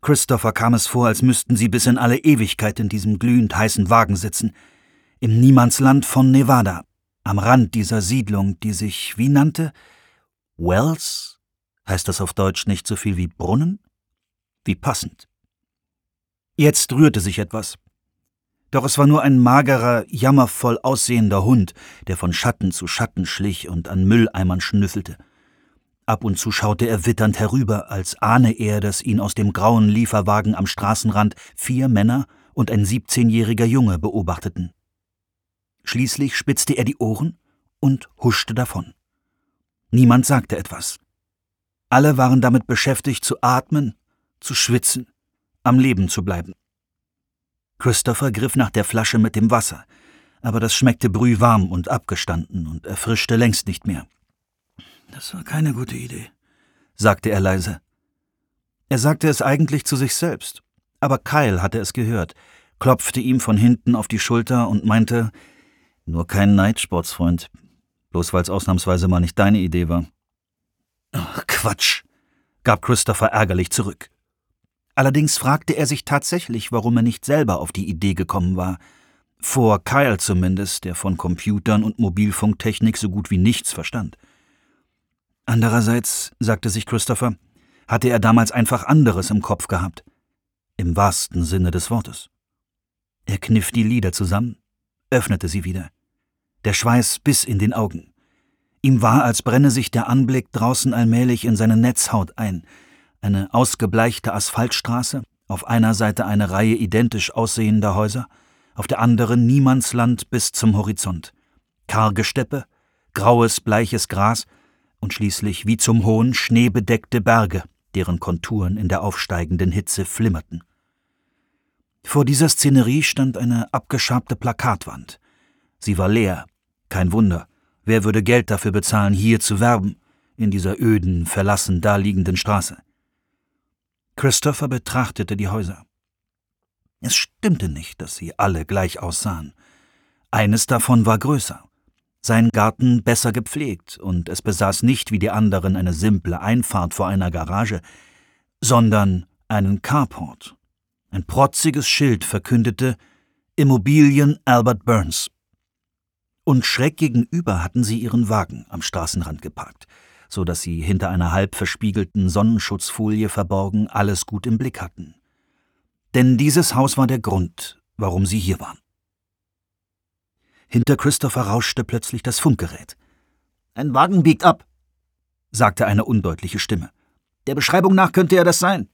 Christopher kam es vor, als müssten sie bis in alle Ewigkeit in diesem glühend heißen Wagen sitzen. Im Niemandsland von Nevada, am Rand dieser Siedlung, die sich wie nannte? Wells? Heißt das auf Deutsch nicht so viel wie Brunnen? Wie passend. Jetzt rührte sich etwas. Doch es war nur ein magerer, jammervoll aussehender Hund, der von Schatten zu Schatten schlich und an Mülleimern schnüffelte. Ab und zu schaute er witternd herüber, als ahne er, dass ihn aus dem grauen Lieferwagen am Straßenrand 4 Männer und ein 17-jähriger Junge beobachteten. Schließlich spitzte er die Ohren und huschte davon. Niemand sagte etwas. Alle waren damit beschäftigt, zu atmen, zu schwitzen, am Leben zu bleiben. Christopher griff nach der Flasche mit dem Wasser, aber das schmeckte brühwarm und abgestanden und erfrischte längst nicht mehr. »Das war keine gute Idee«, sagte er leise. Er sagte es eigentlich zu sich selbst, aber Kyle hatte es gehört, klopfte ihm von hinten auf die Schulter und meinte, »Nur kein Neidsportsfreund, bloß weil's ausnahmsweise mal nicht deine Idee war.« »Ach, Quatsch«, gab Christopher ärgerlich zurück. Allerdings fragte er sich tatsächlich, warum er nicht selber auf die Idee gekommen war. Vor Kyle zumindest, der von Computern und Mobilfunktechnik so gut wie nichts verstand. Andererseits, sagte sich Christopher, hatte er damals einfach anderes im Kopf gehabt. Im wahrsten Sinne des Wortes. Er kniff die Lider zusammen, öffnete sie wieder. Der Schweiß biss in den Augen. Ihm war, als brenne sich der Anblick draußen allmählich in seine Netzhaut ein. Eine ausgebleichte Asphaltstraße, auf einer Seite eine Reihe identisch aussehender Häuser, auf der anderen Niemandsland bis zum Horizont. Karge Steppe, graues, bleiches Gras und schließlich wie zum Hohn schneebedeckte Berge, deren Konturen in der aufsteigenden Hitze flimmerten. Vor dieser Szenerie stand eine abgeschabte Plakatwand. Sie war leer, kein Wunder. Wer würde Geld dafür bezahlen, hier zu werben, in dieser öden, verlassen daliegenden Straße? Christopher betrachtete die Häuser. Es stimmte nicht, dass sie alle gleich aussahen. Eines davon war größer, sein Garten besser gepflegt, und es besaß nicht wie die anderen eine simple Einfahrt vor einer Garage, sondern einen Carport. Ein protziges Schild verkündete »Immobilien Albert Burns«. Und schräg gegenüber hatten sie ihren Wagen am Straßenrand geparkt, so dass sie hinter einer halb verspiegelten Sonnenschutzfolie verborgen alles gut im Blick hatten. Denn dieses Haus war der Grund, warum sie hier waren. Hinter Christopher rauschte plötzlich das Funkgerät. »Ein Wagen biegt ab«, sagte eine undeutliche Stimme. »Der Beschreibung nach könnte er das sein.«